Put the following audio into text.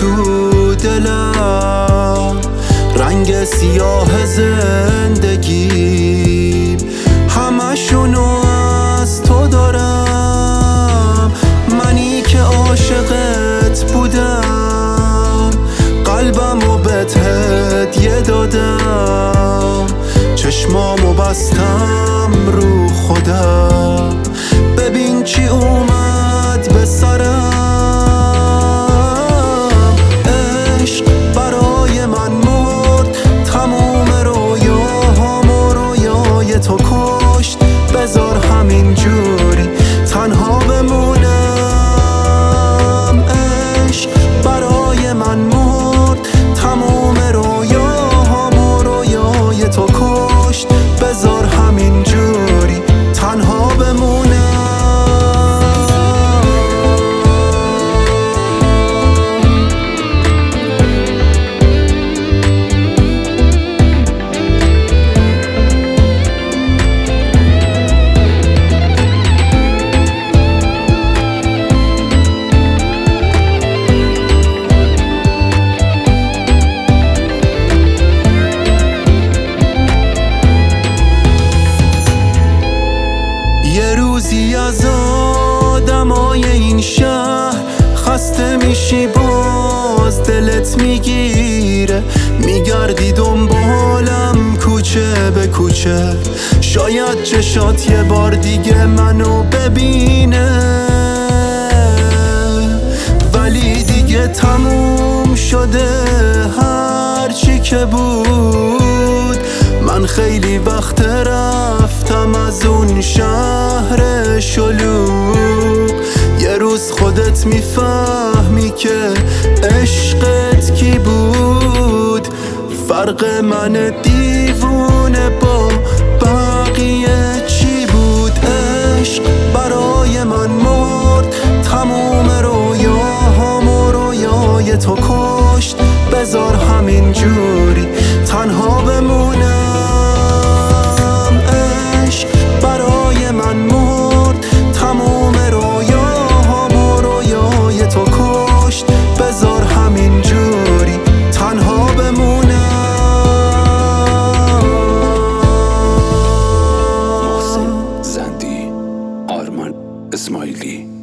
تو دلم، رنگ سیاه زندگی همشونو از تو دارم. منی که عاشقت بودم، قلبمو بهت هدیه دادم، چشمامو بستم رو خودم، ببین چی اومد به سرم. عشق برای من مرد، تموم رویاهامو رویای تو کشت، بذار همین جوری تنها بمونم. عشق برای من مرد، تموم رویاهامو رویای تو کشت، بذار همین جوری تنها بمونم. یه روزی از آدمای این شهر خسته میشی، باز دلت میگیره، میگردی دنبالم کوچه به کوچه، شاید چشات یه بار دیگه منو ببینه، ولی دیگه تموم شده هرچی که بود. من خیلی وقت رفتم از اون شهر شلوغ، یه روز خودت میفهمی که عشقت کی بود. فرق من دیوونه با بقیه چی بود؟ عشق برای من مرد، تموم رویاهامو رویای تو کشت، بذار همین جوری تنها بمونم. عشق برای من مرد، تموم رویاهامو رویای تو کشت، بذار همین جوری تنها بمونم. محسن زندی، آرمان اسماعیلی.